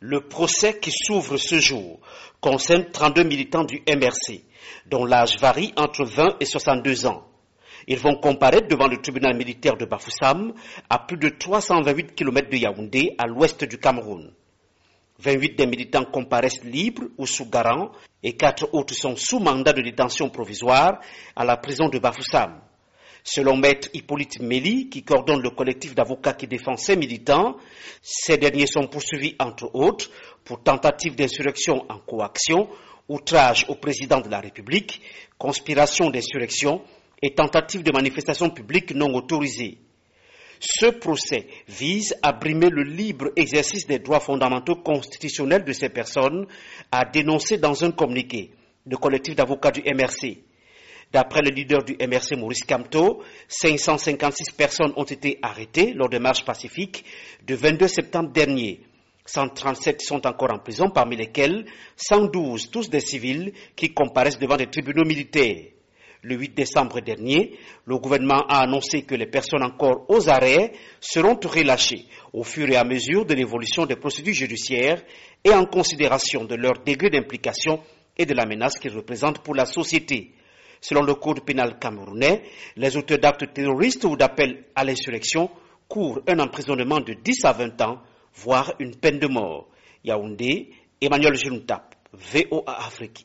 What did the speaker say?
Le procès qui s'ouvre ce jour concerne 32 militants du MRC, dont l'âge varie entre 20 et 62 ans. Ils vont comparaître devant le tribunal militaire de Bafoussam, à plus de 328 km de Yaoundé, à l'ouest du Cameroun. 28 des militants comparaissent libres ou sous garant et 4 autres sont sous mandat de détention provisoire à la prison de Bafoussam. Selon Maître Hippolyte Méli, qui coordonne le collectif d'avocats qui défend ces militants, ces derniers sont poursuivis entre autres pour tentative d'insurrection en coaction, outrage au président de la République, conspiration d'insurrection et tentative de manifestation publique non autorisée. Ce procès vise à brimer le libre exercice des droits fondamentaux constitutionnels de ces personnes, a dénoncé dans un communiqué le collectif d'avocats du MRC. D'après le leader du MRC, Maurice Kamto, 556 personnes ont été arrêtées lors de marches pacifiques du 22 septembre dernier. 137 sont encore en prison, parmi lesquels 112, tous des civils, qui comparaissent devant des tribunaux militaires. Le 8 décembre dernier, le gouvernement a annoncé que les personnes encore aux arrêts seront relâchées au fur et à mesure de l'évolution des procédures judiciaires et en considération de leur degré d'implication et de la menace qu'ils représentent pour la société. Selon le code pénal camerounais, les auteurs d'actes terroristes ou d'appel à l'insurrection courent un emprisonnement de 10 à 20 ans, voire une peine de mort. Yaoundé, Emmanuel Genoutap, VOA Afrique.